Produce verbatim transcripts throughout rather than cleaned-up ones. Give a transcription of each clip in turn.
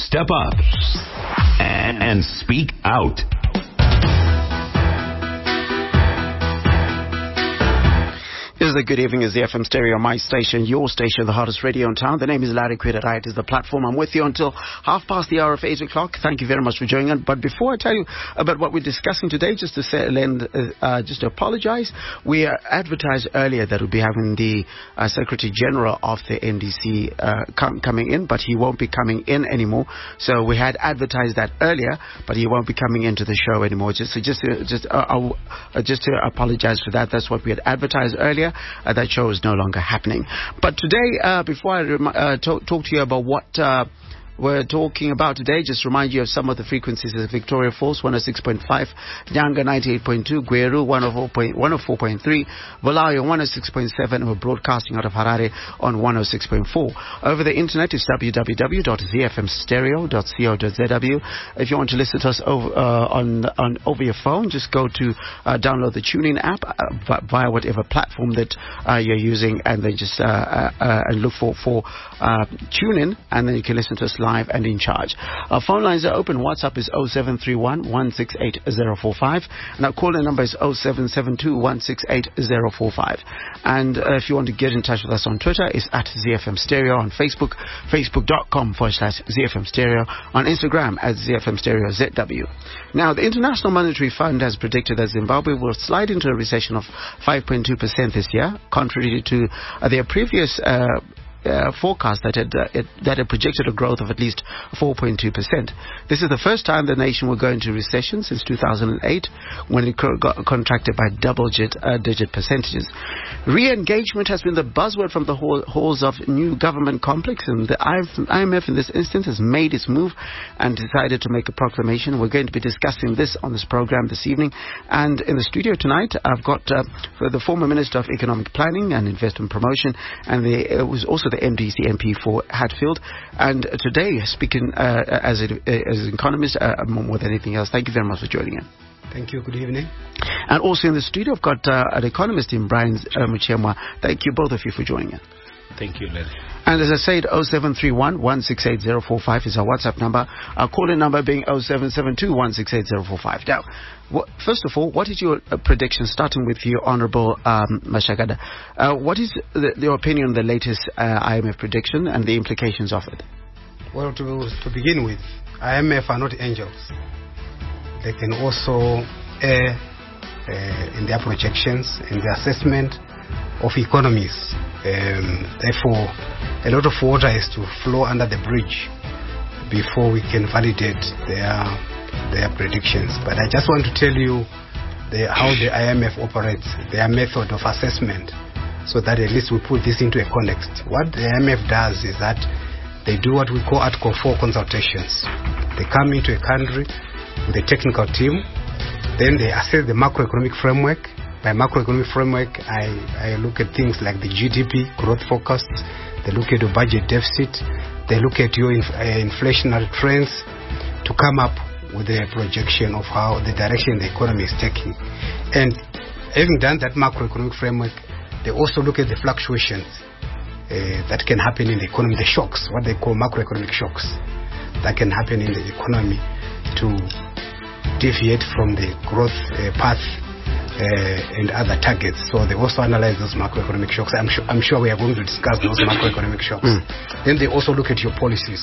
step up and, and speak out. This is a good evening. It's the F M Stereo, my station, your station, the hottest radio in town. The name is Larry Quid. It is the platform. I'm with you until half past the hour of eight o'clock. Thank you very much for joining us. But before I tell you about what we're discussing today, just to say, lend, uh, uh, just to apologize, we uh, advertised earlier that we'll be having the uh, Secretary General of the N D C uh, com- coming in, but he won't be coming in anymore. So we had advertised that earlier, but he won't be coming into the show anymore. Just, so just, to, just, uh, uh, just to apologize for that. That's what we had advertised earlier. Uh, that show is no longer happening. But today, uh, before I rem- uh, talk, talk to you about what uh, we're talking about today, just remind you of some of the frequencies of Victoria Falls, one oh six point five, Nyanga ninety-eight point two, Gweru one oh four point three, Valayo one oh six point seven, and we're broadcasting out of Harare on one oh six point four. Over the internet is w w w dot z f m stereo dot co dot z w. If you want to listen to us over, uh, on, on over your phone, just go to uh, download the TuneIn app uh, via whatever platform that uh, you're using, and then just uh, uh, uh, look for, for uh, TuneIn, and then you can listen to us live and in charge. Our phone lines are open. WhatsApp is oh seven three one, one six eight oh four five. And our call-in number is oh seven seven two, one six eight oh four five. And uh, if you want to get in touch with us on Twitter, it's at Z F M Stereo. On Facebook, facebook.com forward slash ZFM Stereo. On Instagram, at Z F M Stereo Z W. Now, the International Monetary Fund has predicted that Zimbabwe will slide into a recession of five point two percent this year, contrary to uh, their previous uh, Uh, forecast that had, uh, it, that had projected a growth of at least four point two percent. This is the first time the nation will go into recession since two thousand eight, when it co- got contracted by double-digit uh, digit percentages. Re-engagement has been the buzzword from the hall- halls of new government complex, and the I M F in this instance has made its move and decided to make a proclamation. We're going to be discussing this on this program this evening. And in the studio tonight, I've got uh, the former Minister of Economic Planning and Investment Promotion, and the, it was also the M D C M P for Hatfield, and today speaking uh, as, a, as an economist uh, more than anything else. Thank you very much for joining in. Thank you. Good evening. And also in the studio, I've got uh, an economist in Brian uh, Muchemwa. Thank you, both of you, for joining in. Thank you, Larry. And as I said, oh seven three one, one six eight oh four five is our WhatsApp number. Our call-in number being oh seven seven two, one six eight oh four five. Now, what, first of all, what is your uh, prediction, starting with you, Honourable um, Mashagada? Uh, what is the, your opinion on the latest uh, I M F prediction and the implications of it? Well, to, to begin with, I M F are not angels. They can also err uh, in their projections, in their assessment of economies. Um, therefore, a lot of water has to flow under the bridge before we can validate their their predictions. But I just want to tell you the, how the I M F operates, their method of assessment, so that at least we put this into a context. What the I M F does is that they do what we call Article four consultations. They come into a country with a technical team, then they assess the macroeconomic framework. By macroeconomic framework, I, I look at things like the G D P growth forecasts, they look at your budget deficit, they look at your inf- uh, inflationary trends to come up with a projection of how the direction the economy is taking. And having done that macroeconomic framework, they also look at the fluctuations uh, that can happen in the economy, the shocks, what they call macroeconomic shocks that can happen in the economy to deviate from the growth uh, path Uh, and other targets. So they also analyze those macroeconomic shocks. I'm, su- I'm sure we are going to discuss those macroeconomic shocks. Mm. Then they also look at your policies.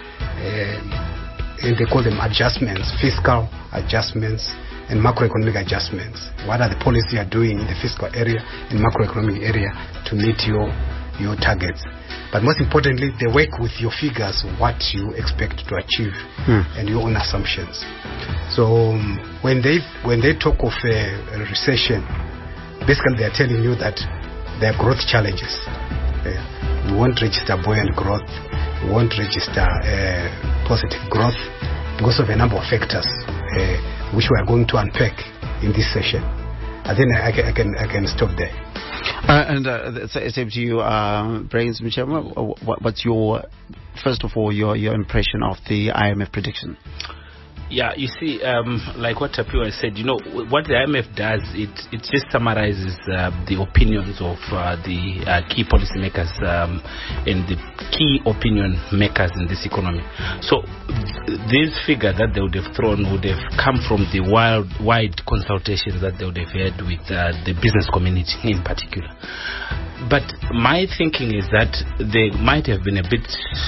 Uh, and they call them adjustments, fiscal adjustments and macroeconomic adjustments. What are the policies you are doing in the fiscal area and macroeconomic area to meet your, your targets? But most importantly, they work with your figures, what you expect to achieve, mm. and your own assumptions. So um, when they when they talk of a, a recession, basically they are telling you that there are growth challenges. Uh, we won't register buoyant growth, we won't register uh, positive growth because of a number of factors, uh, which we are going to unpack in this session. And then I, I, can, I can I can stop there. Uh, and uh, same to you, uh, Brains Muchemwa. What, what's your, first of all, your your impression of the I M F prediction? Yeah, you see, um, like what Tapiwa said, you know, what the I M F does, it it just summarizes uh, the opinions of uh, the uh, key policymakers um, and the key opinion makers in this economy. So th- this figure that they would have thrown would have come from the wild, wide consultations that they would have had with uh, the business community in particular. But my thinking is that they might have been a bit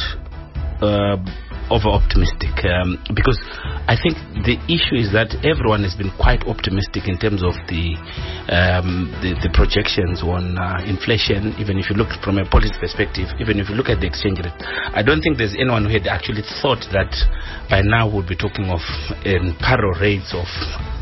Uh, over-optimistic um, because I think the issue is that everyone has been quite optimistic in terms of the um, the, the projections on uh, inflation. Even if you look from a policy perspective, even if you look at the exchange rate, I don't think there's anyone who had actually thought that by now we'll be talking of um, payroll rates of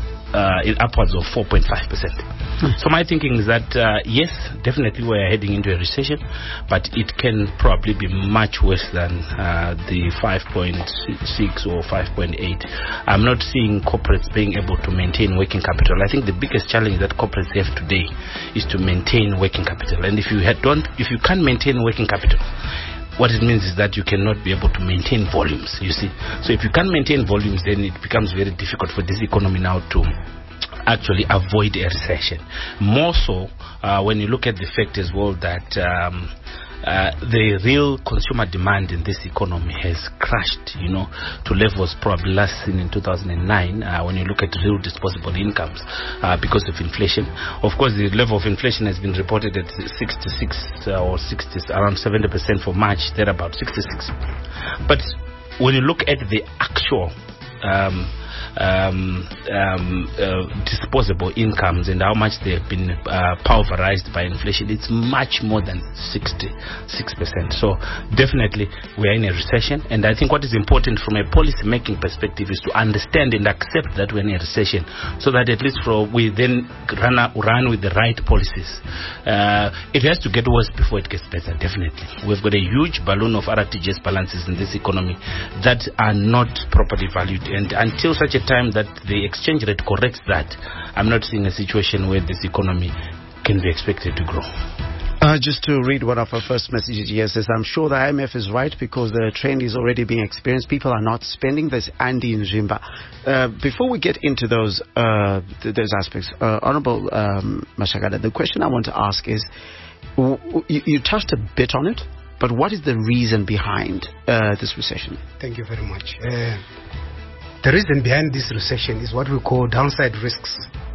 Uh, in upwards of four point five percent. Hmm. So my thinking is that, uh, yes, definitely we're heading into a recession, but it can probably be much worse than uh, the five point six or five point eight. I'm not seeing corporates being able to maintain working capital. I think the biggest challenge that corporates have today is to maintain working capital. And if you had don't, if you can't maintain working capital, what it means is that you cannot be able to maintain volumes, you see. So if you can't maintain volumes, then it becomes very difficult for this economy now to actually avoid a recession. More so uh, when you look at the fact as well that um, uh, the real consumer demand in this economy has crashed, you know, to levels probably last seen in two thousand nine uh, when you look at real disposable incomes uh, because of inflation. Of course, the level of inflation has been reported at sixty-six uh, or sixty, around seventy percent for March, they're about sixty-six. But when you look at the actual um, Um, um, uh, disposable incomes and how much they have been uh, pulverized by inflation, it's much more than sixty-six percent. So definitely we are in a recession, and I think what is important from a policy making perspective is to understand and accept that we're in a recession, so that at least for we then run, run with the right policies. Uh, it has to get worse before it gets better, definitely. We've got a huge balloon of R T G S balances in this economy that are not properly valued, and until such a time that the exchange rate corrects that, I'm not seeing a situation where this economy can be expected to grow. Uh, just to read one of our first messages here, says, I'm sure the I M F is right because the trend is already being experienced. People are not spending. There's Andy in Zimba. Uh, before we get into those uh, th- those aspects, uh, Honorable um, Mashagada, the question I want to ask is, w- w- you, you touched a bit on it, but what is the reason behind uh, this recession? Thank you very much. Uh, The reason behind this recession is what we call downside risks.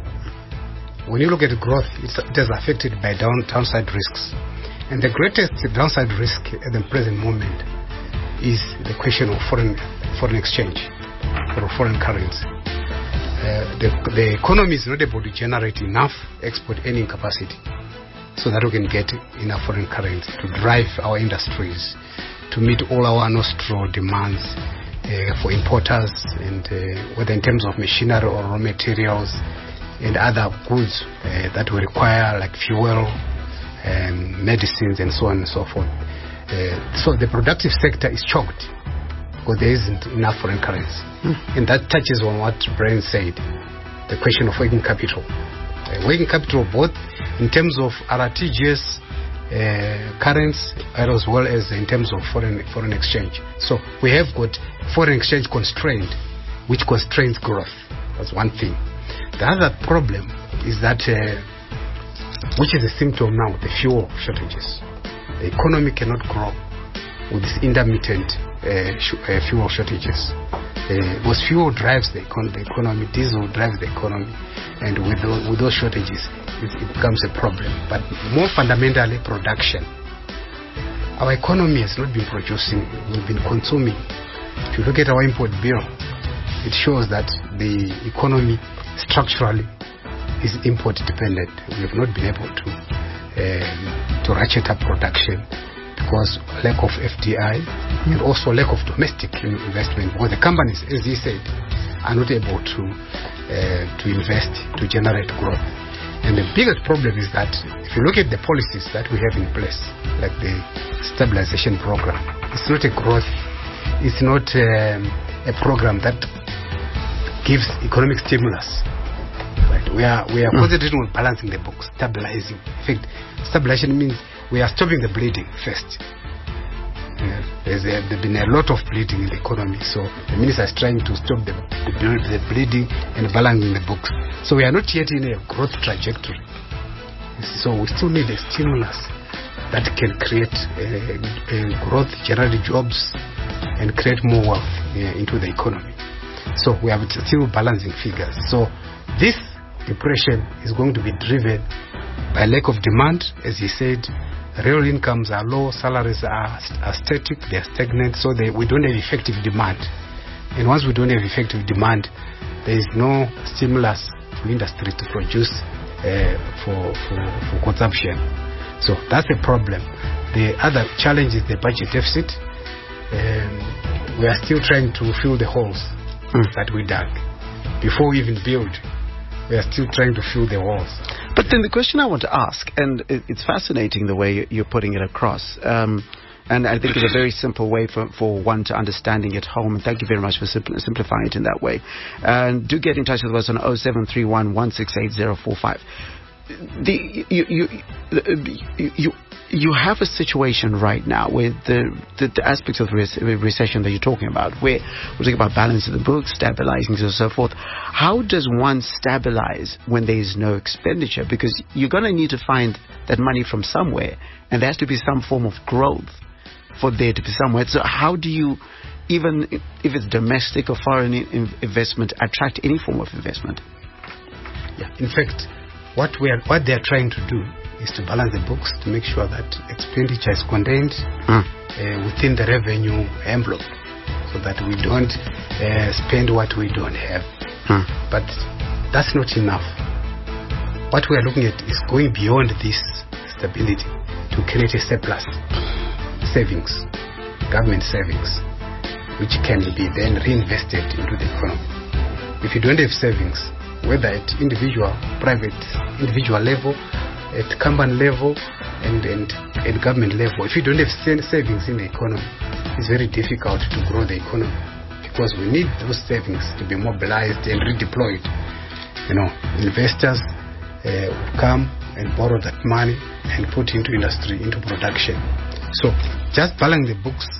When you look at growth, it's, it is affected by down, downside risks. And the greatest downside risk at the present moment is the question of foreign foreign exchange or foreign currency. Uh, the, the economy is not able to generate enough export earning capacity so that we can get enough foreign currency to drive our industries, to meet all our nostro demands Uh, for importers, and uh, whether in terms of machinery or raw materials and other goods uh, that we require, like fuel, um, medicines, and so on and so forth. Uh, so the productive sector is choked because there isn't enough foreign currency. Mm. And that touches on what Brian said, the question of working capital. Uh, working capital both in terms of R T G S Uh, currency as well as in terms of foreign foreign exchange. So we have got foreign exchange constraint, which constrains growth. That's one thing. The other problem is that, uh, which is a symptom now, the fuel shortages. The economy cannot grow with this intermittent uh, sh- uh, fuel shortages. Uh, because fuel drives the, econ- the economy, diesel drives the economy, and with those, with those shortages, it, it becomes a problem. But more fundamentally, production. Our economy has not been producing; we've been consuming. If you look at our import bill, it shows that the economy structurally is import dependent. We have not been able to um, to ratchet up production because lack of F D I mm. and also lack of domestic investment. Because the companies, as he said, are not able to uh, to invest to generate growth. And the biggest problem is that if you look at the policies that we have in place, like the stabilization program, it's not a growth, it's not um, a program that gives economic stimulus. Right? We are we are mm. concentrating on balancing the books, stabilizing. In fact, stabilization means we are stopping the bleeding first. Yeah. There's, a, there's been a lot of bleeding in the economy, so the minister is trying to stop the, the, the bleeding and balancing the books. So we are not yet in a growth trajectory. So we still need a stimulus that can create uh, uh, growth, generate jobs, and create more wealth uh, into the economy. So we have still balancing figures. So this depression is going to be driven by lack of demand. As he said, real incomes are low, salaries are, are static, they are stagnant, so they, we don't have effective demand. And once we don't have effective demand, there is no stimulus for industry to produce uh, for, for, for consumption. So that's a problem. The other challenge is the budget deficit. Um, we are still trying to fill the holes mm. that we dug. Before we even build, we are still trying to fill the walls. But then the question I want to ask, and it's fascinating the way you're putting it across, um, and I think it's a very simple way for, for one to understanding at home, and thank you very much for simpl- simplifying it in that way. And do get in touch with us on oh seven three one, one six eight oh four five. The, you, you, you, you, you have a situation right now where the, the, the aspects of the re- recession that you're talking about, where we're talking about balancing the books, stabilizing, and so forth. How does one stabilize when there is no expenditure? Because you're going to need to find that money from somewhere, and there has to be some form of growth for there to be somewhere. So how do you, even if it's domestic or foreign in- investment, attract any form of investment? Yeah, in fact, What we are, what they are trying to do is to balance the books to make sure that expenditure is contained mm. uh, within the revenue envelope, so that we don't uh, spend what we don't have. Mm. But that's not enough. What we are looking at is going beyond this stability to create a surplus savings, government savings, which can be then reinvested into the economy. If you don't have savings, whether at individual, private, individual level, at company level, and, and at government level, if you don't have savings in the economy, it's very difficult to grow the economy, because we need those savings to be mobilized and redeployed. You know, investors uh, come and borrow that money and put into industry, into production. So just balancing the books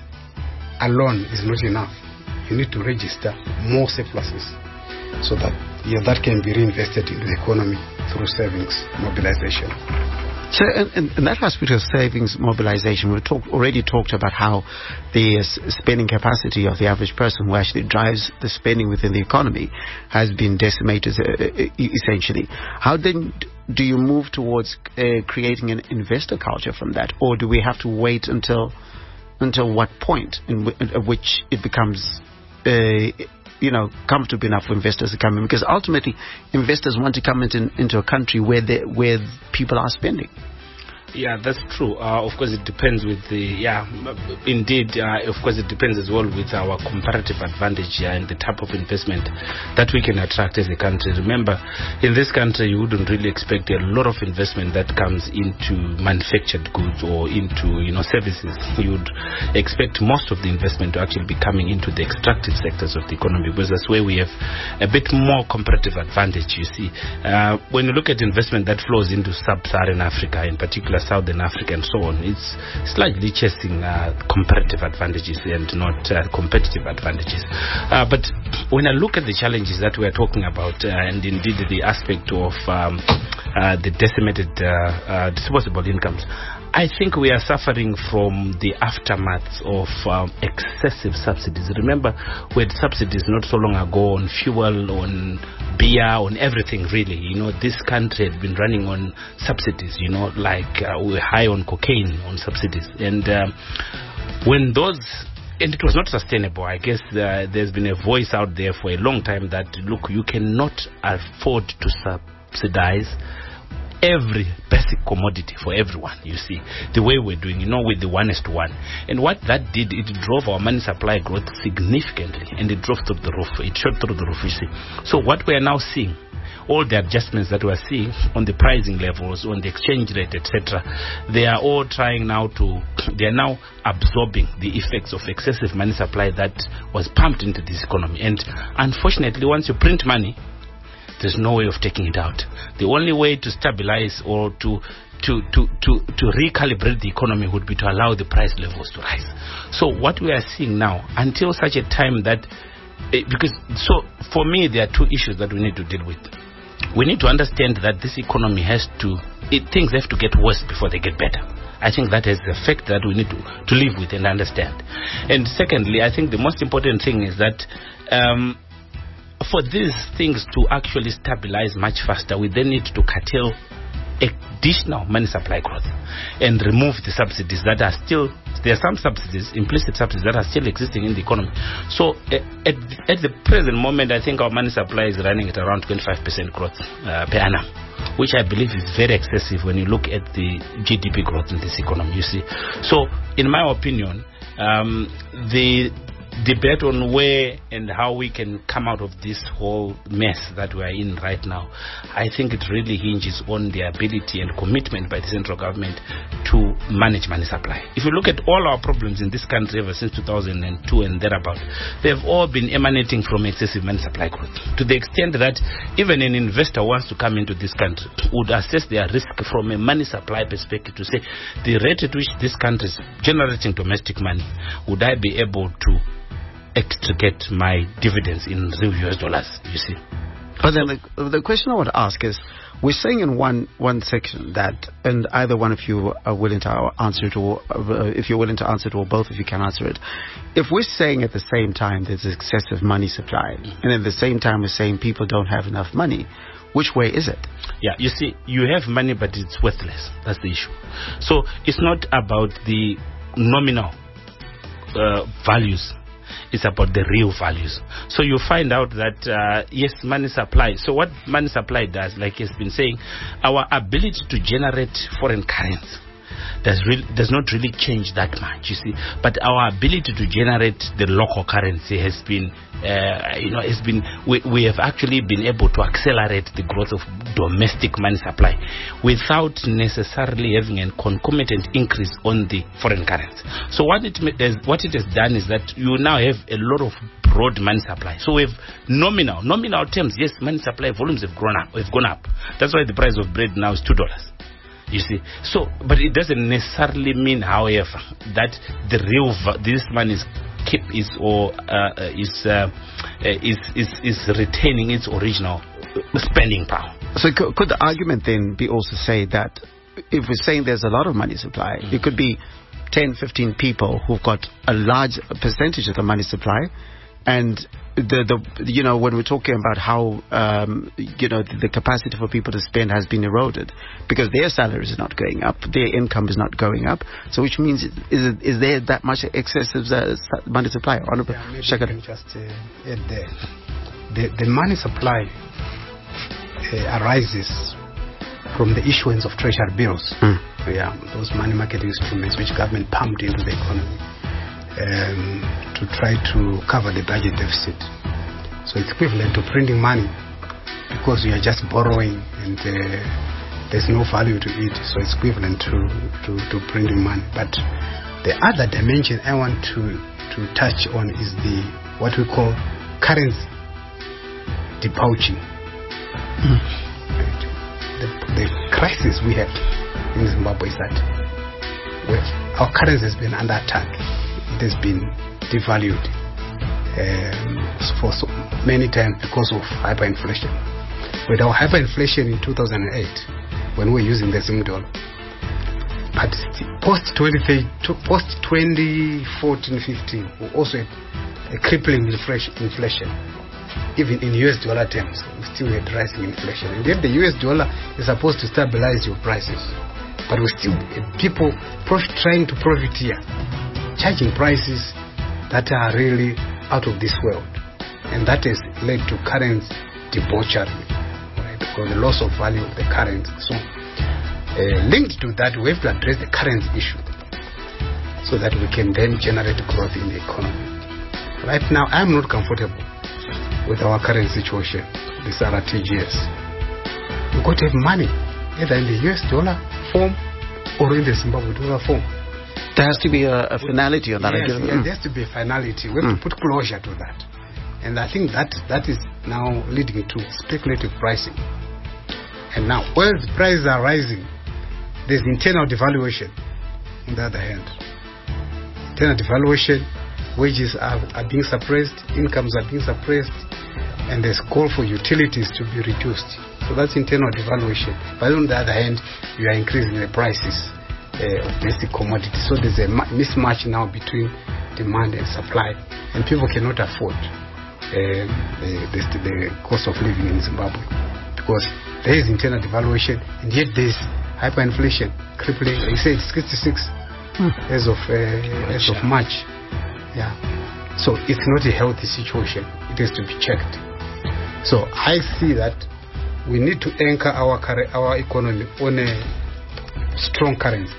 alone is not enough. You need to register more surpluses, so that yeah, that can be reinvested into the economy through savings mobilization. So, in, in that aspect of savings mobilization, we've talk, already talked about how the uh, spending capacity of the average person who actually drives the spending within the economy has been decimated, uh, essentially. How then do you move towards uh, creating an investor culture from that, or do we have to wait until until what point in w- at which it becomes uh, you know, comfortable enough for investors to come in? Because ultimately, investors want to come into, into a country where they, where people are spending. Yeah, that's true. Uh, of course, it depends with the, yeah, indeed, uh, of course, it depends as well with our comparative advantage uh, and the type of investment that we can attract as a country. Remember, in this country, you wouldn't really expect a lot of investment that comes into manufactured goods or into, you know, services. You'd expect most of the investment to actually be coming into the extractive sectors of the economy, because that's where we have a bit more comparative advantage, you see. Uh, when you look at investment that flows into sub-Saharan Africa, in particular, Southern Africa and so on, it's slightly chasing uh, comparative advantages and not uh, competitive advantages. Uh, but when I look at the challenges that we are talking about, uh, and indeed the aspect of um, uh, the decimated uh, uh, disposable incomes, I think we are suffering from the aftermath of um, excessive subsidies. Remember, we had subsidies not so long ago on fuel, on beer, on everything really. You know, this country had been running on subsidies, you know, like uh, we were high on cocaine on subsidies. And uh, when those, and it was not sustainable. I guess uh, there's been a voice out there for a long time that, look, you cannot afford to subsidize every basic commodity for everyone, you see, the way we're doing, you know, with the one is to one. And what that did, it drove our money supply growth significantly, and it drove through the roof. It shot through the roof, you see. So what we are now seeing, all the adjustments that we are seeing on the pricing levels, on the exchange rate, et cetera, they are all trying now to, they are now absorbing the effects of excessive money supply that was pumped into this economy. And unfortunately, once you print money, there's no way of taking it out. The only way to stabilize or to to, to, to, to recalibrate the economy would be to allow the price levels to rise. So what we are seeing now, until such a time that, uh, because, so for me, there are two issues that we need to deal with. We need to understand that this economy has to, it, things have to get worse before they get better. I think that is the fact that we need to, to live with and understand. And secondly, I think the most important thing is that um, for these things to actually stabilize much faster, we then need to curtail additional money supply growth and remove the subsidies that are still, there are some subsidies, implicit subsidies that are still existing in the economy. So uh, at, at the present moment, I think our money supply is running at around twenty-five percent growth uh, per annum, which I believe is very excessive when you look at the G D P growth in this economy, you see. So in my opinion, um, the debate on where and how we can come out of this whole mess that we are in right now, I think it really hinges on the ability and commitment by the central government to manage money supply. If you look at all our problems in this country ever since two thousand two and thereabout, they've all been emanating from excessive money supply growth, to the extent that even an investor wants to come into this country would assess their risk from a money supply perspective to say, the rate at which this country is generating domestic money, would I be able to extricate my dividends in real U S dollars, you see. But then the, the question I want to ask is, we're saying in one one section that, and either one of you are willing to answer it, or uh, if you're willing to answer it, or both of you can answer it. If we're saying at the same time there's excessive money supply, mm-hmm. and at the same time we're saying people don't have enough money, which way is it? Yeah, you see, you have money, but it's worthless. That's the issue. So it's not about the nominal uh, values. It's about the real values. So you find out that, uh, yes, money supply. So what money supply does, like he's been saying, our ability to generate foreign currency does, really, does not really change that much, you see. But our ability to generate the local currency has been, uh, you know, has been, we, we have actually been able to accelerate the growth of domestic money supply without necessarily having a concomitant increase on the foreign currency. So what it, what it has done is that you now have a lot of broad money supply. So we have nominal, nominal terms, yes, money supply volumes have grown up, have gone up. That's why the price of bread now is two dollars. You see, so but it doesn't necessarily mean, however, that the real va- this money is keep is or uh, is, uh, is is is retaining its original spending power. So could, could the argument then be also say that if we're saying there's a lot of money supply, mm-hmm. it could be ten, fifteen people who've got a large percentage of the money supply, and the the you know when we're talking about how um, you know the, the capacity for people to spend has been eroded because their salaries are not going up, their income is not going up. So which means is it, is there that much excessive uh, money supply? Yeah, maybe I can just uh, add there. The the money supply uh, arises from the issuance of treasury bills. Mm. Yeah, those money market instruments which government pumped into the economy. Um, to try to cover the budget deficit. So it's equivalent to printing money because you are just borrowing and uh, there's no value to it. So it's equivalent to, to, to printing money. But the other dimension I want to, to touch on is the what we call currency debauching. Mm. Right. The, the crisis we have in Zimbabwe is that our currency has been under attack. It has been devalued um, for so many times because of hyperinflation. With our hyperinflation in two thousand eight, when we were using the Zim dollar, but post twenty fourteen fifteen, we also had a crippling inflation. Even in U S dollar terms, we still had rising inflation. And yet the U S dollar is supposed to stabilize your prices, but we still had people prof- trying to profit here, charging prices that are really out of this world, and that has led to currency debauchery, right? Because the loss of value of the currency. So, uh, linked to that, we have to address the currency issue, so that we can then generate growth in the economy. Right now, I am not comfortable with our current situation, this R T G S. We've got to have money, either in the U S dollar form or in the Zimbabwe dollar form. There has to be a, a finality on that. Yes, yes, mm. there has to be a finality. We have mm. to put closure to that. And I think that that is now leading to speculative pricing. And now, while the prices are rising, there's internal devaluation on the other hand. Internal devaluation, wages are, are being suppressed, incomes are being suppressed, and there's call for utilities to be reduced. So that's internal devaluation. But on the other hand, you are increasing the prices uh, of basic commodities. So there's a mismatch now between demand and supply, and people cannot afford uh, the, the, the cost of living in Zimbabwe because there is internal devaluation, and yet there's hyperinflation crippling. They say it's sixty-six hmm. as of uh, as of March. Yeah. So it's not a healthy situation. It has to be checked. So I see that we need to anchor our our economy on a strong currency.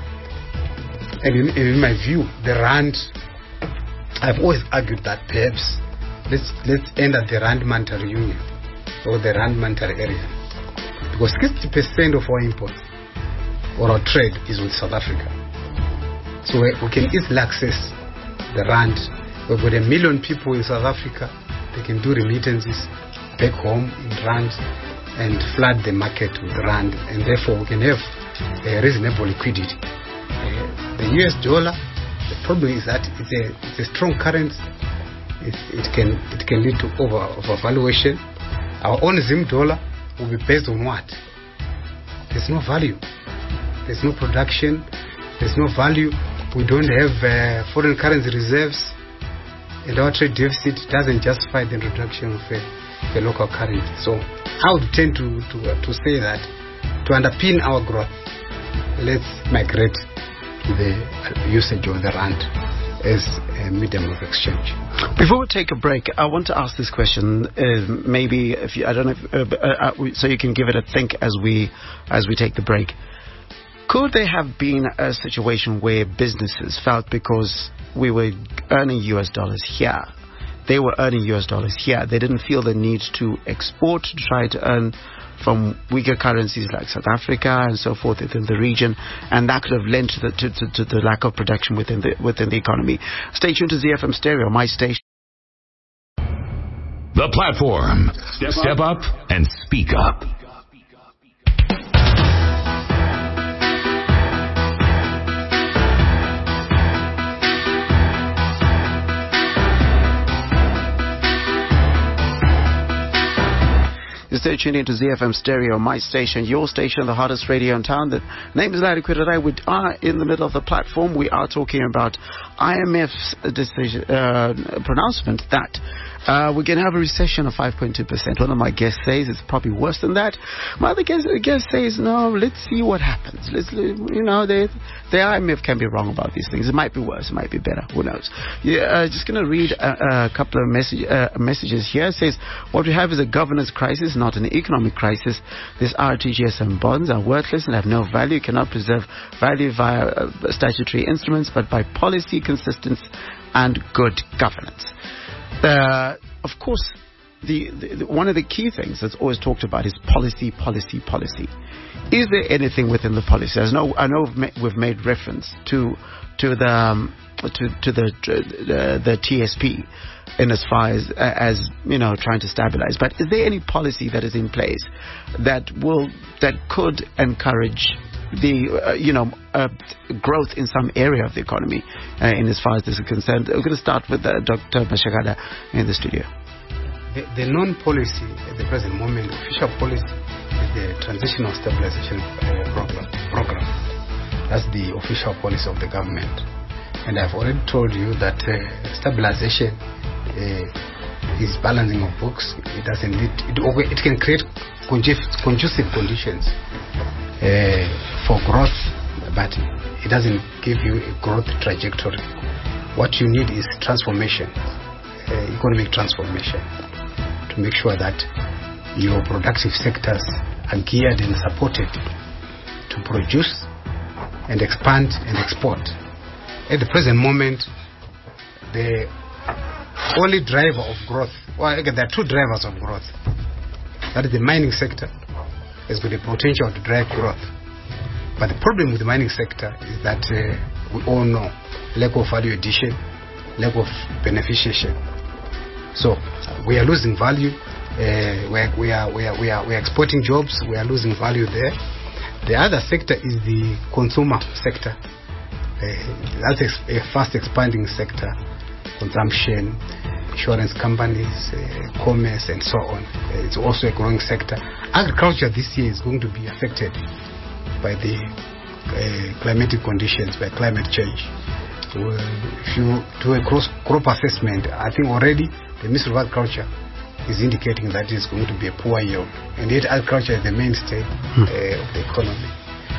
And in, in my view, the rand, I've always argued that perhaps let's let's end at the rand monetary union or the rand monetary area, because sixty percent of our imports or our trade is with South Africa. So we, we can easily access the rand. We've got a million people in South Africa. They can do remittances back home in rand and flood the market with rand, and therefore we can have a reasonable liquidity. Uh, the U S dollar, the problem is that it's a, it's a strong currency. It, it can it can lead to over overvaluation. Our own Zim dollar will be based on what? There's no value. There's no production. There's no value. We don't have uh, foreign currency reserves, and our trade deficit doesn't justify the introduction of a, a local currency. So I would tend to to, uh, to say that to underpin our growth, let's migrate to the usage of the rand as a medium of exchange. Before we take a break, I want to ask this question. Uh, maybe if you, I don't know, if, uh, uh, uh, so you can give it a think as we as we take the break. Could there have been a situation where businesses felt because we were earning U S dollars here, they were earning U S dollars here, they didn't feel the need to export to try to earn from weaker currencies like South Africa and so forth within the region, and that could have led to the, to, to, to the lack of production within the within the economy. Stay tuned to Z F M Stereo, my station. The platform. Step, Step up. up and speak up. Stay tuned into Z F M Stereo, my station, your station, the hottest radio in town. The name is Larry Quitter. We are in the middle of the platform. We are talking about I M F's decision, uh, pronouncement that uh, we're going to have a recession of five point two percent. One of my guests says it's probably worse than that. My other guest, guest says, no, let's see what happens. Let's, you know, they, the I M F can be wrong about these things. It might be worse. It might be better. Who knows? Yeah, uh, just going to read a, a couple of message, uh, messages here. It says, what we have is a governance crisis, not an economic crisis. These R T G S M bonds are worthless and have no value, cannot preserve value via uh, statutory instruments, but by policy, consistency, and good governance. Uh, of course, the, the, the one of the key things that's always talked about is policy, policy, policy. Is there anything within the policy? I know, I know we've, ma- we've made reference to to the um, to to the, the the T S P in as far as as you know trying to stabilize. But is there any policy that is in place that will that could encourage the uh, you know uh, growth in some area of the economy uh, in as far as this is concerned? We're going to start with uh, Doctor Mashagada in the studio. The, the non-policy at the present moment, official policy, is the Transitional Stabilization uh, program, program. That's the official policy of the government. And I've already told you that uh, stabilization uh, is balancing of books. It doesn't lead, it, it can create conducive conditions uh, for growth, but it doesn't give you a growth trajectory. What you need is transformation, uh, economic transformation, to make sure that your productive sectors are geared and supported to produce and expand and export. At the present moment, the only driver of growth, well, again, there are two drivers of growth. That is the mining sector has got the potential to drive growth. But the problem with the mining sector is that uh, we all know lack of value addition, lack of beneficiation. So we are losing value. Uh, we, are, we, are, we, are, we, are, we are exporting jobs. We are losing value there. The other sector is the consumer sector. Uh, that's a fast expanding sector. Consumption, insurance companies, uh, commerce, and so on. Uh, it's also a growing sector. Agriculture this year is going to be affected by the uh, climatic conditions, by climate change. Uh, if you do a cross crop assessment, I think already the Ministry of Agriculture is indicating that it's going to be a poor yield, and yet agriculture is the mainstay hmm. uh, of the economy.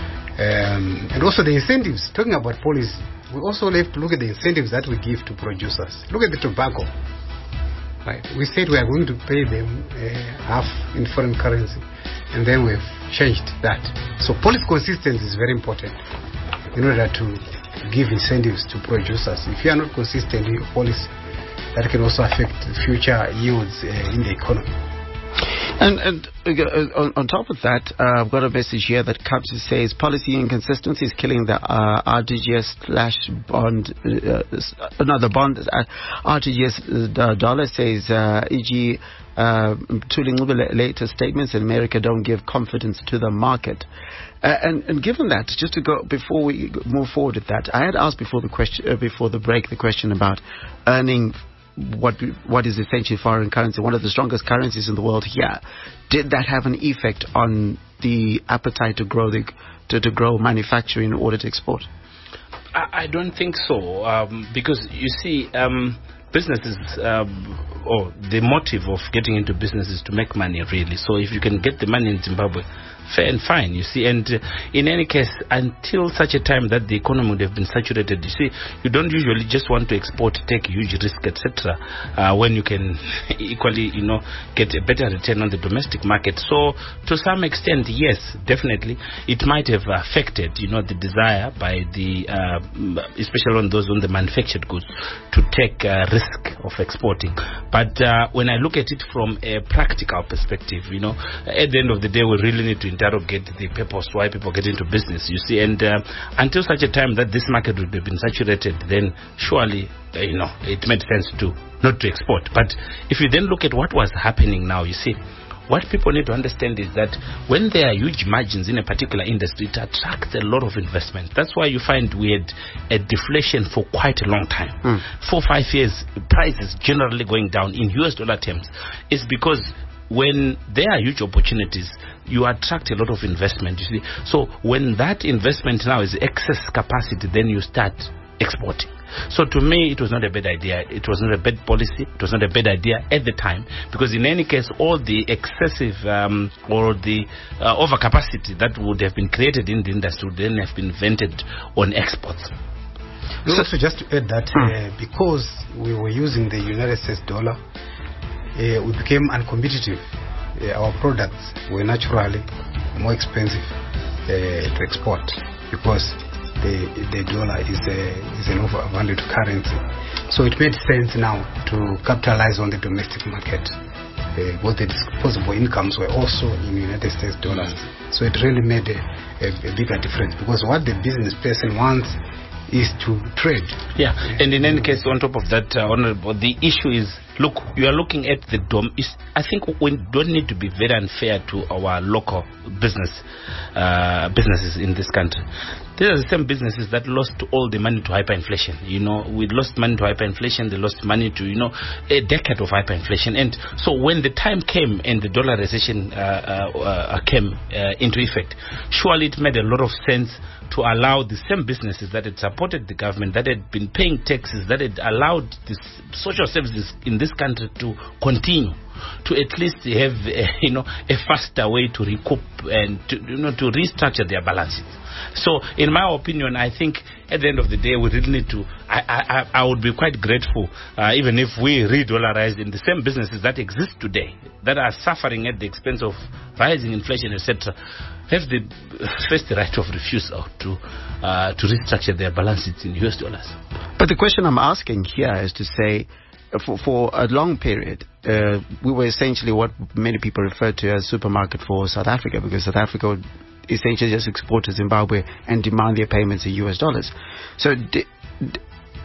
Um, and also the incentives. Talking about policy, we also have to look at the incentives that we give to producers. Look at the tobacco. Right? We said we are going to pay them uh, half in foreign currency, and then we've changed that. So policy consistency is very important in order to give incentives to producers. If you are not consistent in your policy, that can also affect future yields uh, in the economy. And, and uh, on, on top of that, uh, I've got a message here that comes to says policy inconsistency is killing the uh, R T G S slash bond, uh, another bond, uh, R T G S uh, dollar says, uh, for example, uh, tooling later statements in America don't give confidence to the market. Uh, and, and given that, just to go before we move forward with that, I had asked before the question, uh, before the break, the question about earning what what is essentially foreign currency, one of the strongest currencies in the world here. Did that have an effect on the appetite to grow the to, to grow manufacturing in order to export? I, I don't think so, um, because you see, um, businesses, um, or the motive of getting into business is to make money, really. So if you can get the money in Zimbabwe, fair and fine, you see. And uh, in any case, until such a time that the economy would have been saturated, you see, you don't usually just want to export, take huge risk, et cetera, uh, when you can equally, you know, get a better return on the domestic market. So to some extent, yes, definitely, it might have affected, you know, the desire by the, uh, especially on those on the manufactured goods, to take uh, risk of exporting. But uh, when I look at it from a practical perspective, you know, at the end of the day, we really need to interrogate the purpose why people get into business, you see. And uh, until such a time that this market would have been saturated, then surely, uh, you know, it made sense to not to export. But if you then look at what was happening now, you see, what people need to understand is that when there are huge margins in a particular industry, it attracts a lot of investment. That's why you find we had a deflation for quite a long time. Mm. Four, five years, prices generally going down in U S dollar terms. It's because when there are huge opportunities, you attract a lot of investment, you see. So when that investment now is excess capacity, then you start exporting. So to me, it was not a bad idea. It was not a bad policy. It was not a bad idea at the time, because in any case, all the excessive um, or the uh, overcapacity that would have been created in the industry would then have been vented on exports. So, also, just to add that, uh, because we were using the United States dollar, uh, we became uncompetitive. Uh, our products were naturally more expensive uh, to export, because the the dollar is a is an overvalued currency. So it made sense now to capitalize on the domestic market. Uh, both the disposable incomes were also in United States dollars. So it really made a, a, a bigger difference, because what the business person wants is to trade. Yeah, and in any case, on top of that, uh, Honorable, the issue is, look, you are looking at the dom. I think we don't need to be very unfair to our local business uh, businesses in this country. These are the same businesses that lost all the money to hyperinflation. You know, we lost money to hyperinflation. They lost money to, you know, a decade of hyperinflation. And so when the time came and the dollarization uh, uh, uh, came uh, into effect, surely it made a lot of sense to allow the same businesses that had supported the government, that had been paying taxes, that had allowed the social services in this country to continue, to at least have uh, you know, a faster way to recoup and to, you know, to restructure their balances. So, in my opinion, I think at the end of the day, we really need to. I I, I would be quite grateful, uh, even if we re-dollarize in the same businesses that exist today, that are suffering at the expense of rising inflation, et cetera, have the first right of refusal to uh, to restructure their balances in U S dollars. But the question I'm asking here is to say, For, for a long period, uh, we were essentially what many people refer to as supermarket for South Africa, because South Africa would essentially just export to Zimbabwe and demand their payments in U S dollars. So d- d-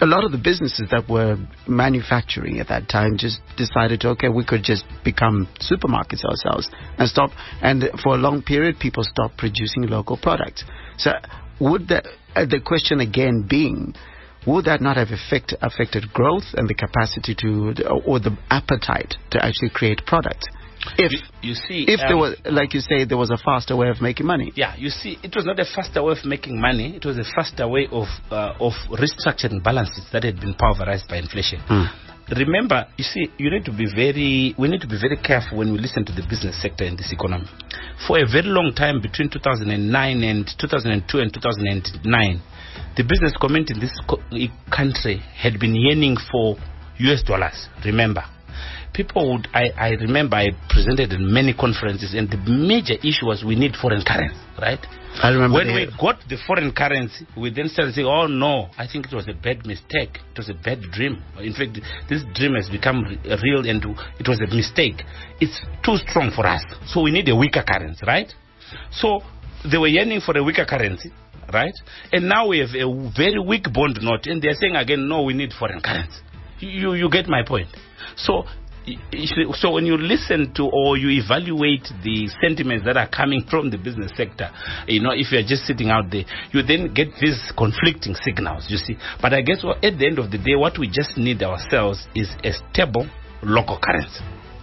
a lot of the businesses that were manufacturing at that time just decided to, okay, we could just become supermarkets ourselves and stop. And for a long period, people stopped producing local products. So would that, uh, the question again being, would that not have affect, affected growth and the capacity to, or the appetite to actually create products? If you, you see, if um, there was, like you say, there was a faster way of making money. Yeah, you see, it was not a faster way of making money. It was a faster way of uh, of restructuring balances that had been pulverized by inflation. Mm. Remember, you see, you need to be very, we need to be very careful when we listen to the business sector in this economy. For a very long time, between two thousand nine and two thousand two and two thousand nine, the business community in this co- country had been yearning for U S dollars. Remember. People would, I, I remember I presented in many conferences, and the major issue was we need foreign currency, right? I remember when we got the foreign currency, we then started saying, oh no, I think it was a bad mistake. It was a bad dream. In fact, this dream has become re- real, and it was a mistake. It's too strong for us. So we need a weaker currency, right? So they were yearning for a weaker currency, right? And now we have a very weak bond note, and they're saying again, no, we need foreign currency. You, you get my point. So So when you listen to or you evaluate the sentiments that are coming from the business sector, you know, if you're just sitting out there, you then get these conflicting signals, you see. But I guess what, at the end of the day, what we just need ourselves is a stable local currency.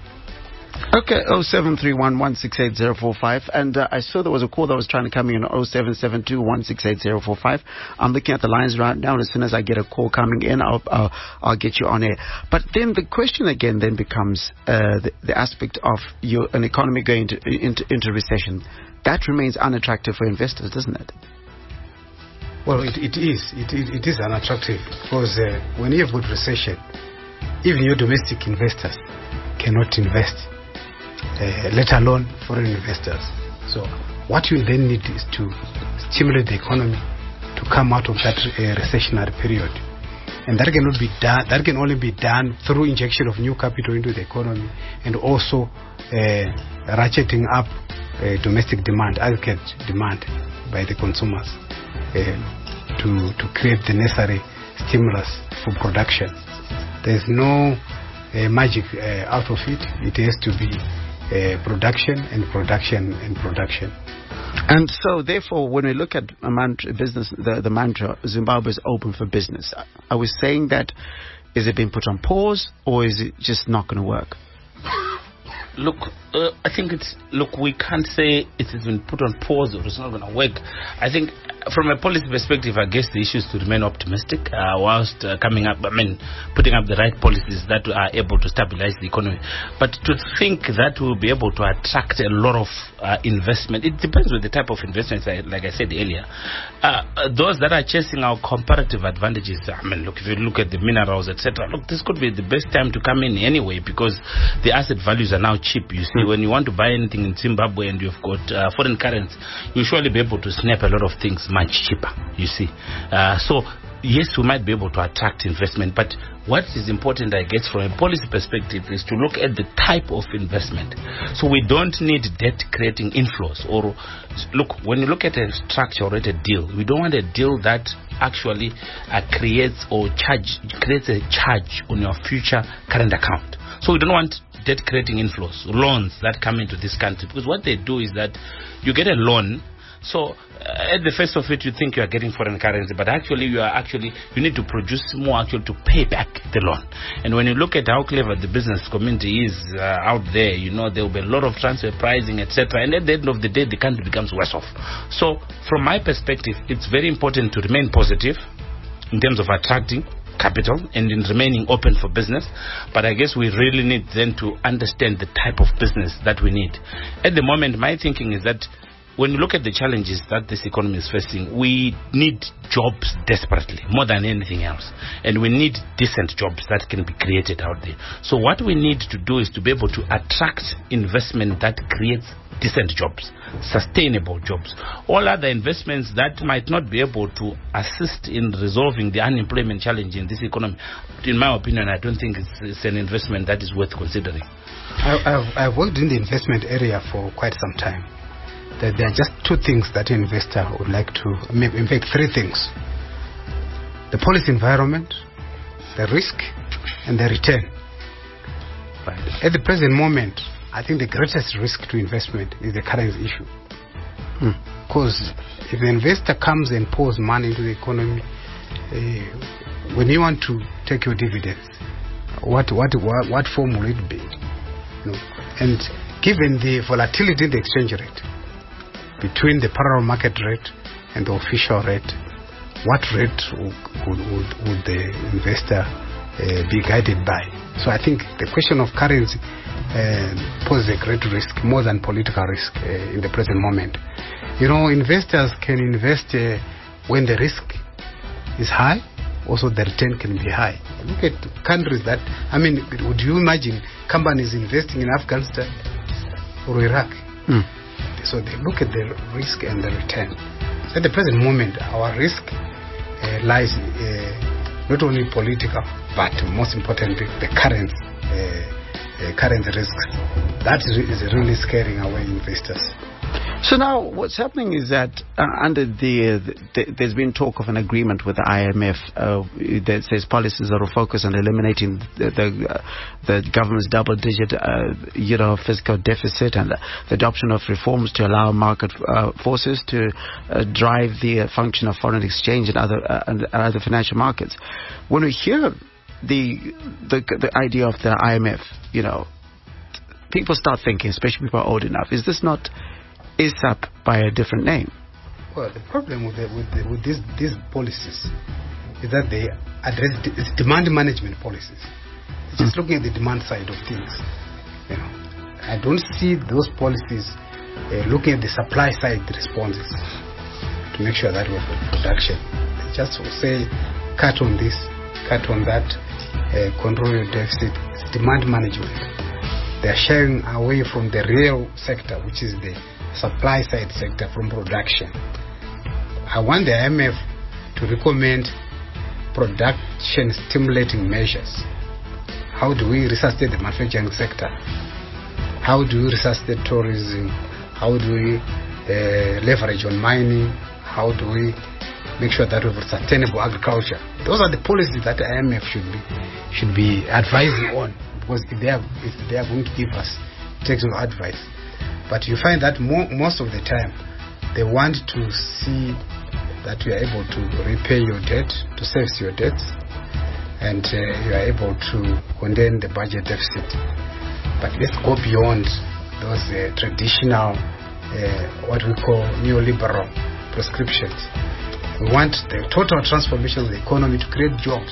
Okay, oh seven three one, one six eight zero four five. And uh, I saw there was a call that was trying to come in on oh seven seven two, one six eight zero four five. I'm looking at the lines right now, and as soon as I get a call coming in, I'll, I'll, I'll get you on air. But then the question again then becomes uh, the, the aspect of your, an economy going to, into, into recession. That remains unattractive for investors, doesn't it? Well, it, it is. It, it, it is unattractive because uh, when you have good recession, even your domestic investors cannot invest. Uh, let alone foreign investors. So what you then need is to stimulate the economy to come out of that uh, recessionary period, and that cannot be done. That can only be done through injection of new capital into the economy, and also uh, ratcheting up uh, domestic demand, aggregate demand by the consumers uh, to to create the necessary stimulus for production. There's no uh, magic uh, out of it. It has to be Uh, production and production and production. And so, therefore, when we look at a mantra, business, the, the mantra, Zimbabwe is open for business, are we saying that, is it being put on pause, or is it just not going to work? Look, uh, I think it's, look, we can't say it has been put on pause or it's not going to work. I think from a policy perspective, I guess the issue is to remain optimistic uh, whilst uh, coming up, I mean, putting up the right policies that are able to stabilize the economy. But to think that we'll be able to attract a lot of uh, investment, it depends on the type of investments, like I said earlier. Uh, those that are chasing our comparative advantages, I mean, look, if you look at the minerals, et cetera, look, this could be the best time to come in anyway because the asset values are now cheap. You see, when you want to buy anything in Zimbabwe and you've got uh, foreign currency, you'll surely be able to snap a lot of things much cheaper, you see. Uh, so, yes, we might be able to attract investment, but what is important, I guess, from a policy perspective is to look at the type of investment. So we don't need debt-creating inflows. Or, look, when you look at a structure or at a deal, we don't want a deal that actually uh, creates or charge creates a charge on your future current account. So we don't want debt-creating inflows, loans that come into this country, because what they do is that you get a loan. So uh, at the face of it, you think you are getting foreign currency, but actually you are actually you need to produce more actually to pay back the loan. And when you look at how clever the business community is uh, out there, you know there will be a lot of transfer pricing, et cetera. And at the end of the day, the country becomes worse off. So from my perspective, it's very important to remain positive in terms of attracting capital and in remaining open for business, but I guess we really need then to understand the type of business that we need. At the moment, my thinking is that when you look at the challenges that this economy is facing, we need jobs desperately, more than anything else. And we need decent jobs that can be created out there. So what we need to do is to be able to attract investment that creates decent jobs, sustainable jobs. All other investments that might not be able to assist in resolving the unemployment challenge in this economy, in my opinion, I don't think it's, it's an investment that is worth considering. I, I've, I've worked in the investment area for quite some time. There, there are just two things that an investor would like to, in fact, three things. The policy environment the risk and the return. Right. At the present moment, I think the greatest risk to investment is the currency issue. Because hmm. if the investor comes and pours money into the economy, uh, when you want to take your dividends, what what what, what form will it be? You know? And given the volatility in the exchange rate between the parallel market rate and the official rate, what rate would, would, would the investor uh, be guided by? So I think the question of currency uh, poses a great risk, more than political risk uh, in the present moment. You know, investors can invest uh, when the risk is high, also the return can be high. Look at countries that, I mean, would you imagine companies investing in Afghanistan or Iraq? Mm. So they look at the risk and the return. So at the present moment, our risk uh, lies uh, not only political, but most importantly, the current, uh, uh, current risks. That is really scaring away investors. So now what's happening is that uh, under the, uh, the, there's been talk of an agreement with the I M F uh, that says policies that will focus on eliminating the the, uh, the government's double-digit uh, you know fiscal deficit and the, the adoption of reforms to allow market uh, forces to uh, drive the uh, function of foreign exchange and other uh, and other financial markets. When we hear the the the idea of the I M F, you know, people start thinking, especially people old enough, is this not I S A P by a different name? Well, the problem with the, with, the, with these these policies is that they address it's demand management policies. It's just mm. looking at the demand side of things. You know, I don't see those policies uh, looking at the supply side responses to make sure that we have production. They just say cut on this, cut on that, uh, control your deficit. It's demand management. They are shying away from the real sector, which is the supply side sector, from production. I want the I M F to recommend production stimulating measures. How do we resuscitate the manufacturing sector? How do we resuscitate tourism? How do we uh, leverage on mining? How do we make sure that we have sustainable agriculture? Those are the policies that the I M F should be should be advising on, because if they are if they are going to give us technical advice. But you find that mo most of the time they want to see that you are able to repay your debt, to service your debts, and uh, you are able to contain the budget deficit. But let's go beyond those uh, traditional, uh, what we call neoliberal prescriptions. We want the total transformation of the economy to create jobs,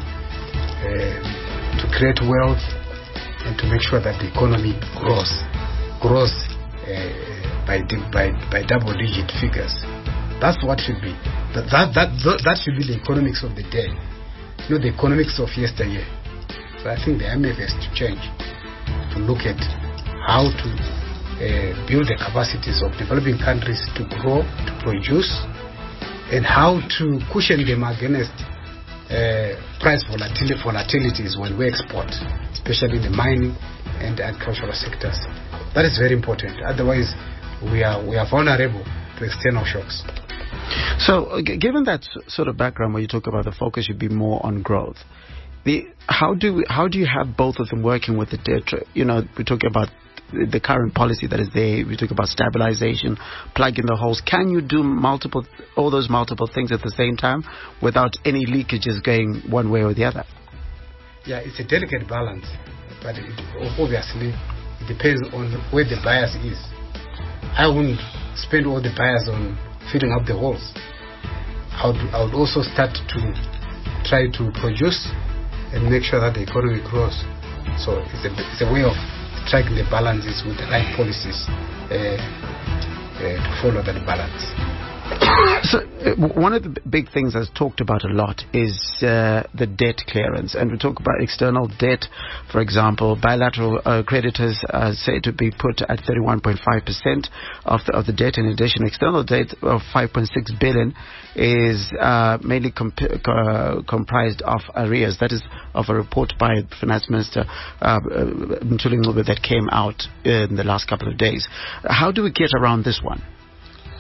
uh, to create wealth, and to make sure that the economy grows, grows uh, by, by by double-digit figures. That's what should be. That, that that that should be the economics of the day, not the economics of yesteryear. So I think the I M F has to change, to look at how to uh, build the capacities of developing countries to grow, to produce, and how to cushion them against uh, price volatility, volatilities when we export, especially the mining and agricultural sectors. That is very important. Otherwise, we are we are vulnerable to external shocks. So, uh, g given that sort of background, where you talk about the focus should be more on growth, the how do we, how do you have both of them working with the debt? You know, we're talking about the current policy that is there. We talk about stabilization, plug in the holes. Can you do multiple, all those multiple things at the same time without any leakages going one way or the other? Yeah, it's a delicate balance, but it, obviously it depends on where the bias is. I wouldn't spend all the bias on filling up the holes. I would, I would also start to try to produce and make sure that the economy grows. So it's a, it's a way of striking the balances with the right policies uh, uh, to follow that balance. So uh, one of the b big things that's talked about a lot is uh, the debt clearance, and we talk about external debt. For example, bilateral uh, creditors are said to be put at thirty-one point five percent of the, of the debt. In addition, external debt of five point six billion is uh, mainly comp uh, comprised of arrears. That is of a report by Finance Minister uh, Mthuli that came out in the last couple of days. How do we get around this one?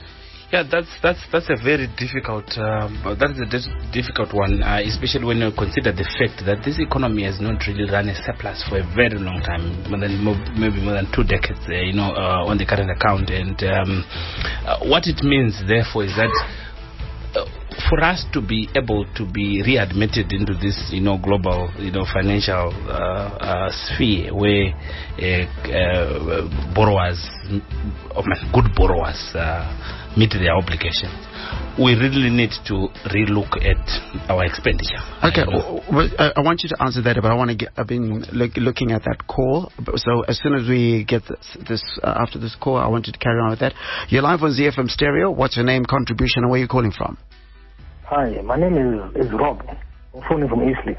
Yeah, that's that's that's a very difficult um, that's a dis- difficult one, uh, especially when you consider the fact that this economy has not really run a surplus for a very long time, more than more, maybe more than two decades, uh, you know, uh, on the current account. And um, uh, what it means, therefore, is that uh, for us to be able to be readmitted into this, you know, global, you know, financial uh, uh, sphere where uh, uh, borrowers, good borrowers, uh, meet their obligations, we really need to relook at our expenditure. Okay, well, I, I want you to answer that, but I want to get, I've been look, looking at that call. So as soon as we get this, this uh, after this call, I want you to carry on with that. You're live on Z F M Stereo. What's your name, contribution, and where are you calling from? Hi, my name is, is Rob. I'm phoning from Eastleigh.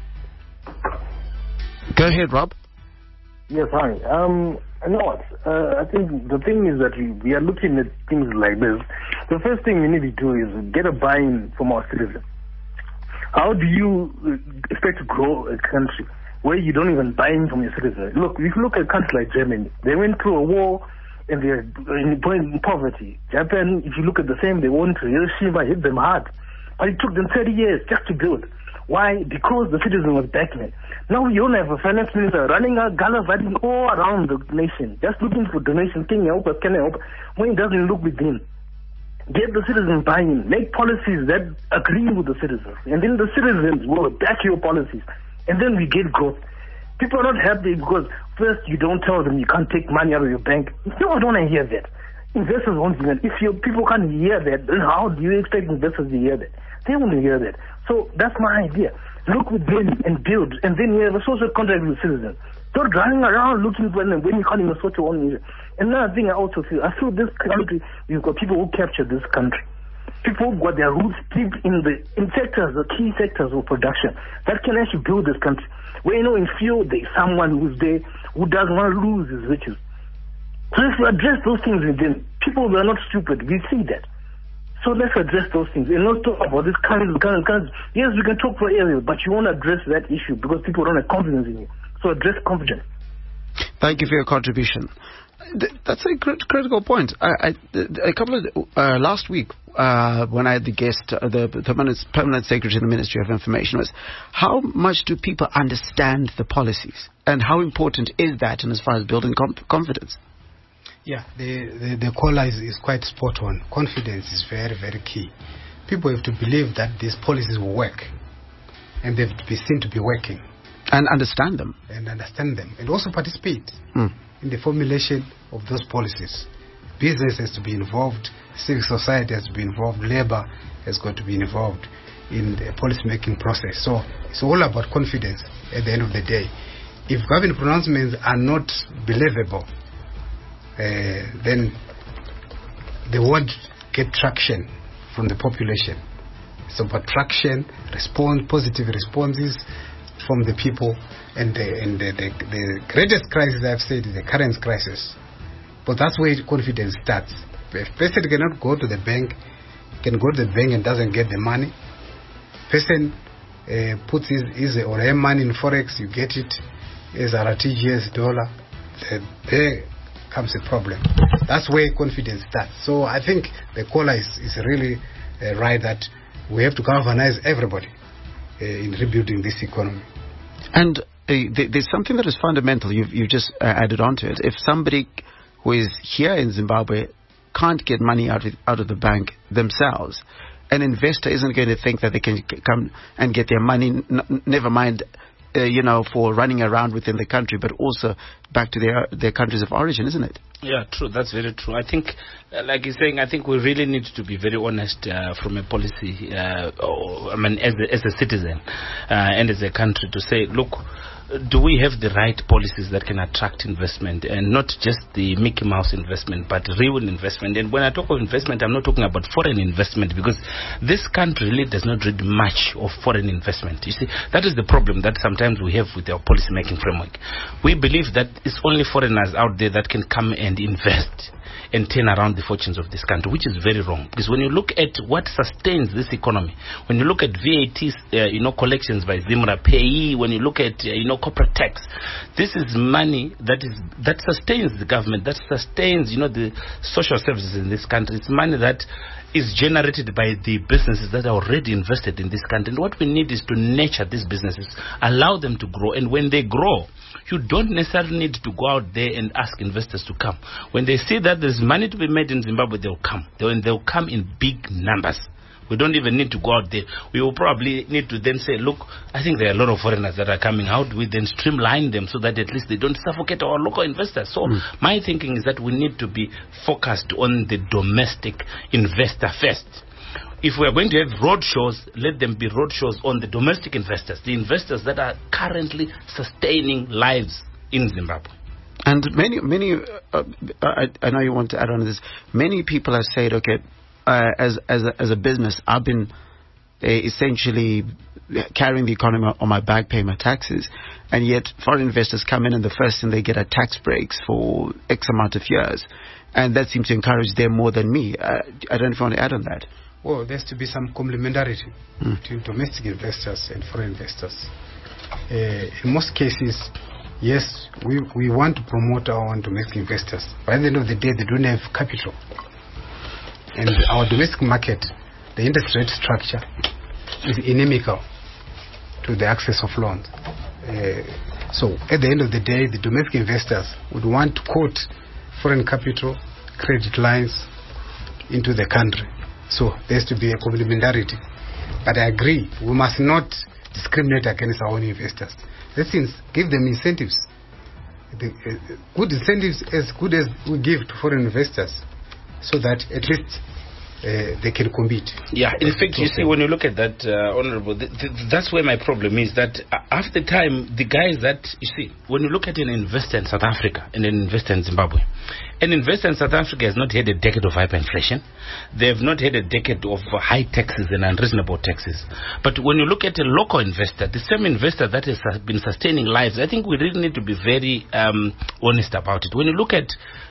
Go ahead, Rob. Yes, hi. Um, you know what? Uh, I think the thing is that we, we are looking at things like this. The first thing we need to do is get a buy-in from our citizens. How do you expect to grow a country where you don't even buy in from your citizens? Look, if you look at a country like Germany, they went through a war and they're in poverty. Japan, if you look at the same, they went to Hiroshima, hit them hard. But it took them thirty years just to build. Why? Because the citizen was backing it. Now you don't have a finance minister running a gallivanting all around the nation, just looking for donations, can you help us, can you help us, when he doesn't look within. Get the citizens buy-in, make policies that agree with the citizens, and then the citizens will back your policies, and then we get growth. People are not happy because first you don't tell them you can't take money out of your bank. No, I don't want to hear that. Investors won't hear that. If your people can't hear that, then how do you expect investors to hear that? They won't hear that. So that's my idea. Look within and build, and then you have a social contract with the citizens. Stop running around looking for them when you can't even sort your own issue. Another thing I also feel, I feel this country, you've got people who capture this country. People who got their roots deep in the in sectors, the key sectors of production that can actually build this country. Where, you know, in fuel, there's someone who's there who doesn't want to lose his riches. So if we address those things within, people are not stupid. We see that. So let's address those things. And not talk about this kind of, kind of, kind of, yes, we can talk for areas, but you won't address that issue because people don't have confidence in you. So address confidence. Thank you for your contribution. That's a crit- critical point. I, I, a couple of uh, last week, uh, when I had the guest, uh, the, the permanent, permanent secretary of the Ministry of Information, was how much do people understand the policies, and how important is that in as far as building com- confidence? Yeah, the, the, the caller is, is quite spot on. Confidence is very, very key. People have to believe that these policies will work, and they've to be seen to be working. And understand them. And understand them. And also participate mm. in the formulation of those policies. Business has to be involved, civil society has to be involved, labor has got to be involved in the policy-making process. So it's all about confidence at the end of the day. If government pronouncements are not believable, Uh, then they won't get traction from the population. So, but traction, response, positive responses from the people, and the, and the, the, the greatest crisis I've said is the current crisis. But that's where confidence starts. If person cannot go to the bank, can go to the bank and doesn't get the money. Person uh, puts his, his or her money in forex, you get it as R T G S dollar. The, the, comes a problem. That's where confidence starts. So I think the caller is, is really uh, right that we have to galvanize everybody uh, in rebuilding this economy. And uh, th- there's something that is fundamental. You've, you've just uh, added on to it. If somebody who is here in Zimbabwe can't get money out of, out of the bank themselves, an investor isn't going to think that they can c- come and get their money, n- never mind Uh, you know, for running around within the country, but also back to their their countries of origin, isn't it? Yeah, true. That's very true. I think, uh, like you're saying, I think we really need to be very honest uh, from a policy, uh, or, I mean, as a, as a citizen uh, and as a country to say, look, do we have the right policies that can attract investment, and not just the Mickey Mouse investment, but real investment? And when I talk of investment, I'm not talking about foreign investment, because this country really does not read much of foreign investment. You see, that is the problem that sometimes we have with our policy-making framework. We believe that it's only foreigners out there that can come and invest and turn around the fortunes of this country, which is very wrong. Because when you look at what sustains this economy, when you look at V A T, uh, you know, collections by Zimra Payee, when you look at, uh, you know, corporate tax. This is money that is that sustains the government, that sustains, you know, the social services in this country. It's money that is generated by the businesses that are already invested in this country. And what we need is to nurture these businesses, allow them to grow. And when they grow, you don't necessarily need to go out there and ask investors to come. When they see that there's money to be made in Zimbabwe, they'll come. They'll, they'll come in big numbers. We don't even need to go out there. We will probably need to then say, look, I think there are a lot of foreigners that are coming out. We then streamline them so that at least they don't suffocate our local investors. So mm. my thinking is that we need to be focused on the domestic investor first. If we are going to have road shows, let them be road shows on the domestic investors, the investors that are currently sustaining lives in Zimbabwe. And many, many, uh, I, I know you want to add on to this. Many people have said, okay, uh, as as a, as a business, I've been uh, essentially carrying the economy on my back, paying my taxes, and yet foreign investors come in and the first thing they get are tax breaks for X amount of years, and that seems to encourage them more than me. Uh, I don't know if you want to add on that. Well, there has to be some complementarity mm. between domestic investors and foreign investors. Uh, in most cases, yes, we, we want to promote our own domestic investors. By the end of the day, they don't have capital. And our domestic market, the interest rate structure, is inimical to the access of loans. Uh, so at the end of the day, the domestic investors would want to quote foreign capital, credit lines into the country. So there has to be a complementarity. But I agree, we must not discriminate against our own investors. Let's give them incentives. The, uh, good incentives as good as we give to foreign investors, so that at least uh, they can compete. Yeah, in fact, you see, when you look at that, uh, Honorable, th th that's where my problem is, that uh, after time, the guys that, you see, when you look at an investor in South Africa and an investor in Zimbabwe, an investor in South Africa has not had a decade of hyperinflation. They have not had a decade of uh, high taxes and unreasonable taxes. But when you look at a local investor, the same investor that has uh, been sustaining lives, I think we really need to be very um, honest about it. When you look at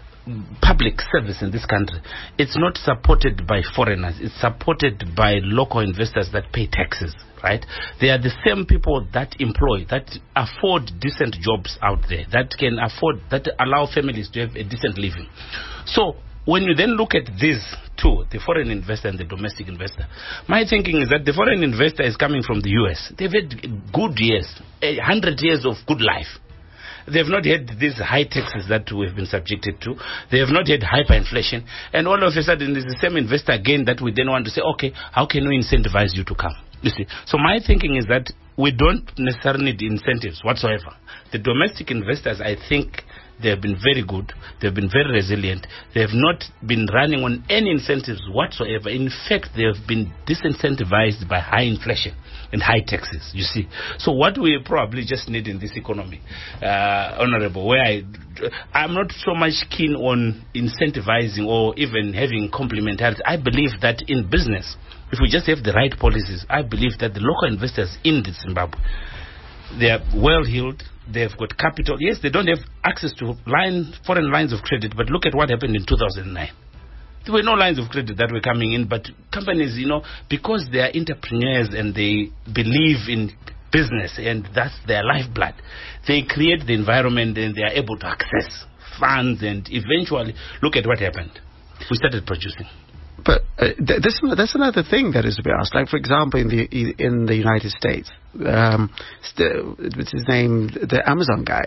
public service in this country, it's not supported by foreigners. It's supported by local investors that pay taxes, right? They are the same people that employ, that afford decent jobs out there, that can afford, that allow families to have a decent living. So when you then look at these two, the foreign investor and the domestic investor, my thinking is that the foreign investor is coming from the U S. They've had good years, a hundred years of good life. They have not had these high taxes that we have been subjected to. They have not had hyperinflation. And all of a sudden, there's the same investor again that we then want to say, okay, how can we incentivize you to come? You see, so my thinking is that we don't necessarily need incentives whatsoever. The domestic investors, I think, they have been very good. They have been very resilient. They have not been running on any incentives whatsoever. In fact, they have been disincentivized by high inflation and high taxes, you see. So what we probably just need in this economy, uh, Honorable, where I, I'm not so much keen on incentivizing or even having complementarity. I believe that in business, if we just have the right policies, I believe that the local investors in Zimbabwe, they are well-heeled. They've got capital. Yes, they don't have access to line, foreign lines of credit, but look at what happened in two thousand nine. There were no lines of credit that were coming in, but companies, you know, because they are entrepreneurs and they believe in business and that's their lifeblood, they create the environment and they are able to access funds, and eventually, look at what happened. We started producing. But uh, th this, that's another thing that is to be asked. Like, for example, in the in the United States, um, what's his name, the Amazon guy,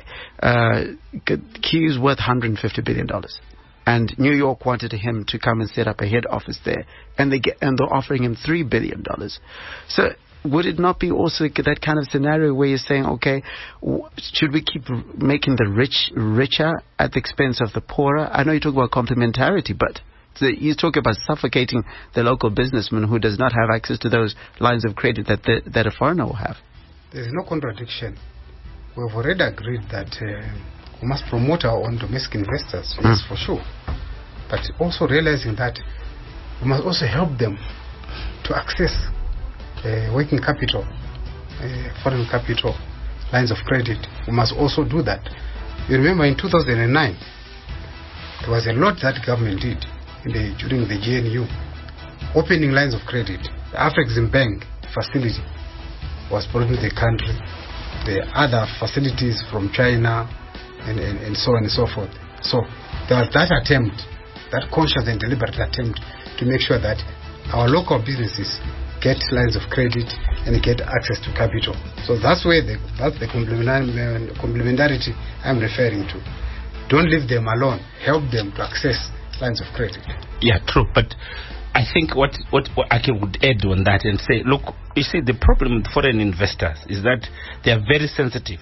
uh, he's worth one hundred fifty billion dollars. And New York wanted him to come and set up a head office there, and they get, and they're offering him three billion dollars. So would it not be also that kind of scenario where you're saying, okay, w should we keep making the rich richer at the expense of the poorer? I know you talk about complementarity, but so you talk about suffocating the local businessman who does not have access to those lines of credit that the, that a foreigner will have. There is no contradiction. We've already agreed that uh, we must promote our own domestic investors, yes, mm. for sure. But also realizing that we must also help them to access uh, working capital, uh, foreign capital, lines of credit. We must also do that. You remember in two thousand nine, there was a lot that government did in the, during the G N U, opening lines of credit. The Afrexim Bank facility was brought into the country. the other facilities from China and, and, and so on and so forth. So there was that attempt, that conscious and deliberate attempt to make sure that our local businesses get lines of credit and get access to capital. So that's where the, that's the complementarity I'm referring to. Don't leave them alone. Help them to access lines of credit. Yeah, true. But I think what, what, what I would add on that and say, look, you see, the problem with foreign investors is that they are very sensitive.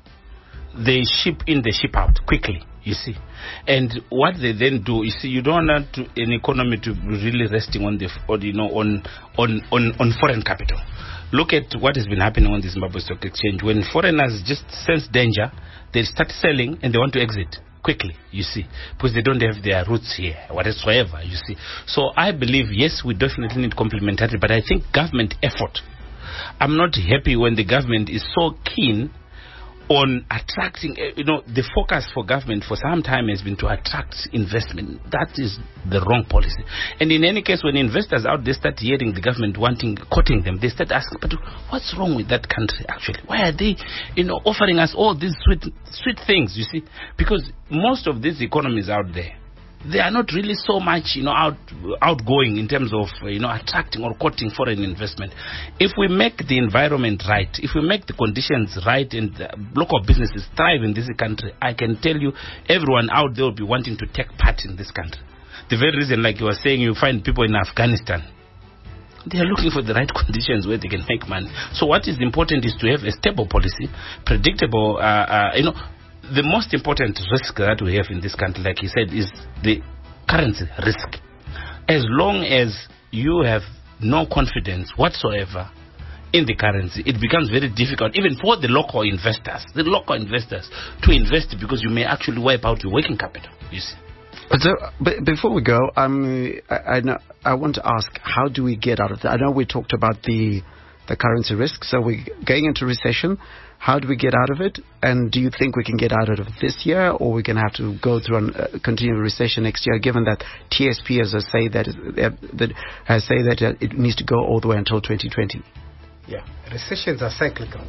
They ship in, they ship out quickly, you see. And what they then do, you see, you don't want to, an economy to be really resting on the, or, you know, on, on, on, on foreign capital. Look at what has been happening on the Zimbabwe Stock Exchange. When foreigners just sense danger, they start selling and they want to exit quickly, you see, because they don't have their roots here, whatsoever, you see. So I believe, yes, we definitely need complementarity, but I think government effort. I'm not happy when the government is so keen on attracting, you know, the focus for government for some time has been to attract investment. That is the wrong policy. And in any case, when investors out there start hearing the government wanting, quoting them, they start asking, but what's wrong with that country actually? Why are they, you know, offering us all these sweet, sweet things, you see? Because most of these economies out there, they are not really so much, you know, out, outgoing in terms of, you know, attracting or quoting foreign investment. If we make the environment right, if we make the conditions right and the local businesses thrive in this country, I can tell you everyone out there will be wanting to take part in this country. The very reason, like you were saying, you find people in Afghanistan, they are looking for the right conditions where they can make money. So what is important is to have a stable policy, predictable, uh, uh, you know, the most important risk that we have in this country, like he said, is the currency risk. As long as you have no confidence whatsoever in the currency, it becomes very difficult, even for the local investors, the local investors, to invest because you may actually wipe out your working capital, you see. So, but before we go, um, I, I, know, I want to ask, how do we get out of that? I know we talked about the the currency risk, so we're going into recession. How do we get out of it? And do you think we can get out of it this year, or we're going to have to go through a uh, continued recession next year, given that T S P has say that, uh, that has say that uh, it needs to go all the way until twenty twenty? Yeah, recessions are cyclical.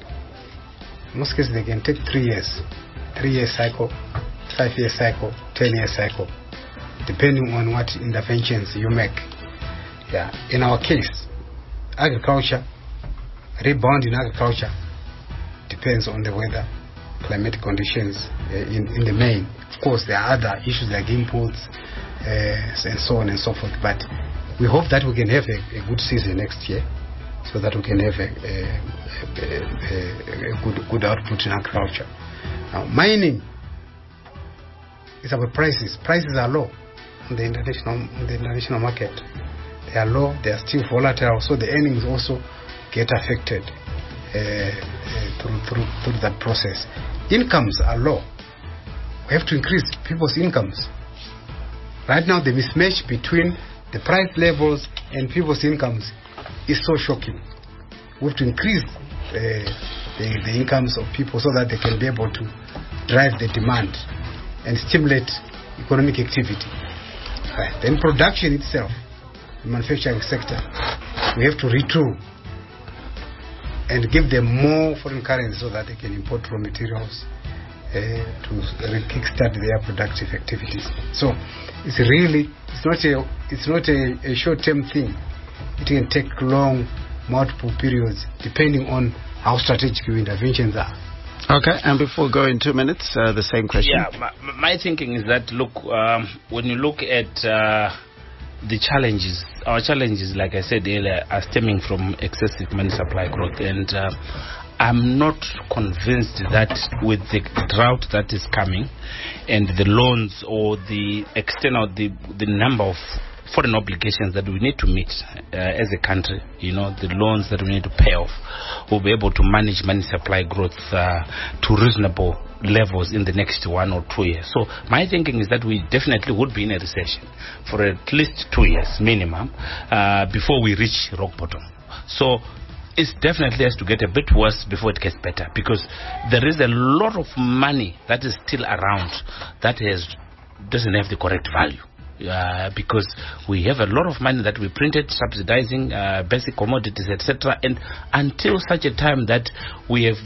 In most cases, they can take three years, three-year cycle, five-year cycle, ten-year cycle, depending on what interventions you make. Yeah, in our case, agriculture, rebound in agriculture depends on the weather, climatic conditions uh, in, in the main. Of course, there are other issues like imports uh, and so on and so forth, but we hope that we can have a, a good season next year so that we can have a, a, a, a, a good, good output in agriculture. Now, mining is about prices. Prices are low on the international, on the international market. They are low, they are still volatile, so the earnings also get affected uh, uh, through, through, through that process. Incomes are low. We have to increase people's incomes. Right now, the mismatch between the price levels and people's incomes is so shocking. We have to increase uh, the, the incomes of people so that they can be able to drive the demand and stimulate economic activity. Right. Then production itself, the manufacturing sector, we have to retool and give them more foreign currency so that they can import raw materials uh, to kickstart their productive activities. So it's really, it's not a, it's not a, a short-term thing. It can take long, multiple periods, depending on how strategic your interventions are. Okay, and before we go in two minutes, uh, the same question. Yeah, my, my thinking is that, look, um, when you look at uh, the challenges, our challenges, like I said earlier, are stemming from excessive money supply growth, and uh, I'm not convinced that with the drought that is coming and the loans or the external, the, the number of foreign obligations that we need to meet uh, as a country, you know, the loans that we need to pay off, we'll be able to manage money supply growth uh, to reasonable levels in the next one or two years. So my thinking is that we definitely would be in a recession for at least two years minimum uh, before we reach rock bottom. So it definitely has to get a bit worse before it gets better, because there is a lot of money that is still around that has doesn't have the correct value. Uh, because we have a lot of money that we printed subsidizing uh, basic commodities, et cetera. And until such a time that we have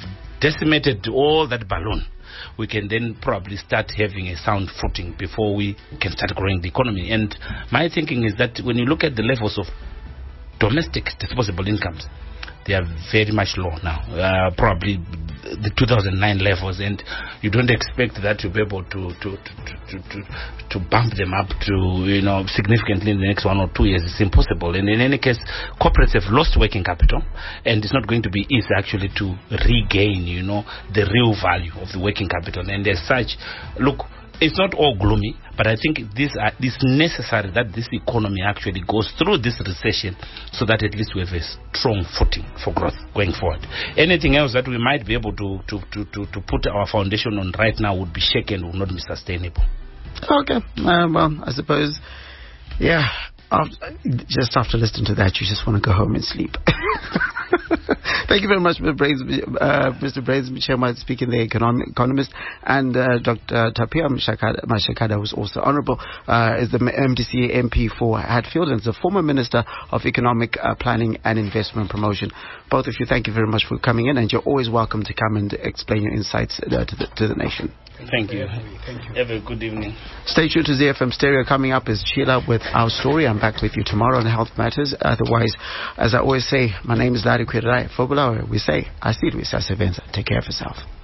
decimated all that balloon, we can then probably start having a sound footing before we can start growing the economy. And my thinking is that when you look at the levels of domestic disposable incomes, they are very much low now, uh, probably the two thousand nine levels, and you don't expect that to be able to to, to, to, to, to bump them up to, you know, significantly in the next one or two years. It's impossible. And in any case, corporates have lost working capital, and it's not going to be easy actually to regain, you know, the real value of the working capital. And as such, look, it's not all gloomy, but I think this uh, is necessary that this economy actually goes through this recession so that at least we have a strong footing for growth going forward. Anything else that we might be able to, to, to, to, to put our foundation on right now would be shaken, would not be sustainable. Okay. Uh, well, I suppose, yeah, after, just after listening to that, you just want to go home and sleep. Thank you very much, Mister Brains, uh, Mister Brains Mchema, speaking the economic economist, and uh, Doctor Tapia Mashakada, who's also honourable, uh, is the M D C M P for Hatfield and is the former Minister of Economic uh, Planning and Investment Promotion. Both of you, thank you very much for coming in, and you're always welcome to come and explain your insights uh, to, the, to the nation. Thank you. Thank you. Have a good evening. Stay tuned to Z F M Stereo. Coming up is Sheila with Our Story. I'm back with you tomorrow on Health Matters. Otherwise, as I always say, my name is Larry Kwirai. For Bulawayo, we say, I see it, we say, Take care of yourself.